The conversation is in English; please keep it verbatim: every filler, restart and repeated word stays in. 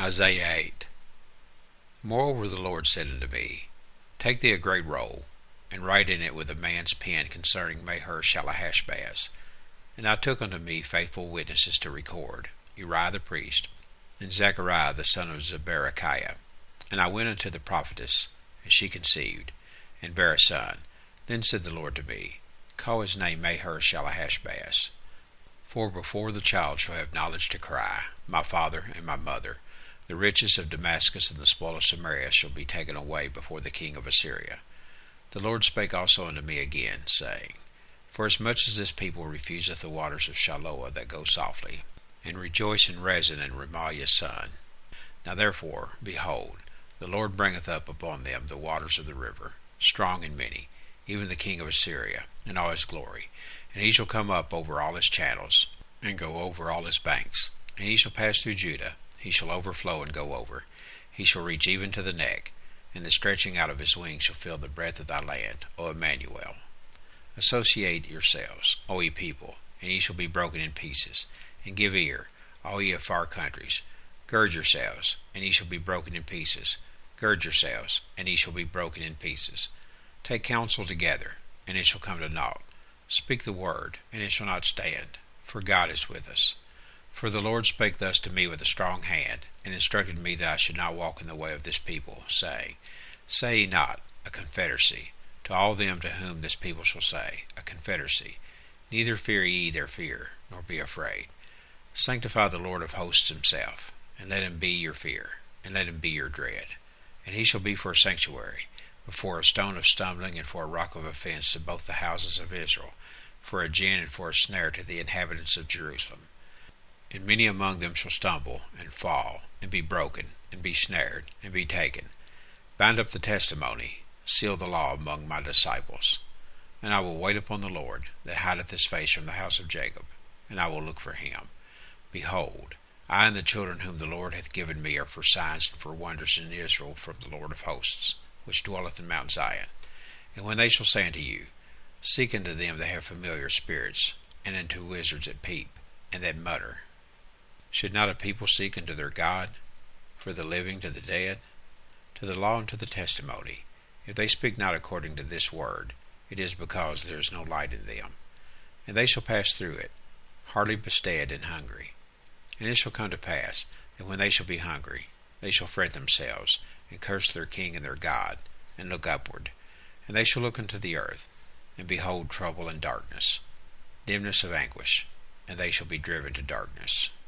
Isaiah eight. Moreover the Lord said unto me, Take thee a great roll, and write in it with a man's pen concerning Maher-shalal-hash-baz. And I took unto me faithful witnesses to record, Uriah the priest, and Zechariah the son of Zeberechiah. And I went unto the prophetess, and she conceived, and bare a son. Then said the Lord to me, Call his name Maher-shalal-hash-baz. For before the child shall have knowledge to cry, My father and my mother, the riches of Damascus and the spoil of Samaria shall be taken away before the king of Assyria. The Lord spake also unto me again, saying, Forasmuch as this people refuseth the waters of Shiloah that go softly, and rejoice in Rezin and Remaliah's son. Now therefore, behold, the Lord bringeth up upon them the waters of the river, strong and many, even the king of Assyria, in all his glory. And he shall come up over all his channels, and go over all his banks. And he shall pass through Judah, he shall overflow and go over. He shall reach even to the neck, and the stretching out of his wings shall fill the breadth of thy land, O Emmanuel. Associate yourselves, O ye people, and ye shall be broken in pieces. And give ear, all ye of far countries. Gird yourselves, and ye shall be broken in pieces. Gird yourselves, and ye shall be broken in pieces. Take counsel together, and it shall come to naught. Speak the word, and it shall not stand, for God is with us. For the Lord spake thus to me with a strong hand, and instructed me that I should not walk in the way of this people, saying, Say ye not, a confederacy, to all them to whom this people shall say, a confederacy. Neither fear ye their fear, nor be afraid. Sanctify the Lord of hosts himself, and let him be your fear, and let him be your dread. And he shall be for a sanctuary, for a stone of stumbling, and for a rock of offense to both the houses of Israel, for a gin and for a snare to the inhabitants of Jerusalem. And many among them shall stumble, and fall, and be broken, and be snared, and be taken. Bind up the testimony, seal the law among my disciples. And I will wait upon the Lord, that hideth his face from the house of Jacob, and I will look for him. Behold, I and the children whom the Lord hath given me are for signs and for wonders in Israel from the Lord of hosts, which dwelleth in Mount Zion. And when they shall say unto you, Seek unto them that have familiar spirits, and unto wizards that peep, and that mutter, should not a people seek unto their God, for the living to the dead? To the law and to the testimony, if they speak not according to this word, it is because there is no light in them. And they shall pass through it, hardly bestead and hungry. And it shall come to pass, that when they shall be hungry, they shall fret themselves, and curse their king and their God, and look upward. And they shall look unto the earth, and behold trouble and darkness, dimness of anguish, and they shall be driven to darkness.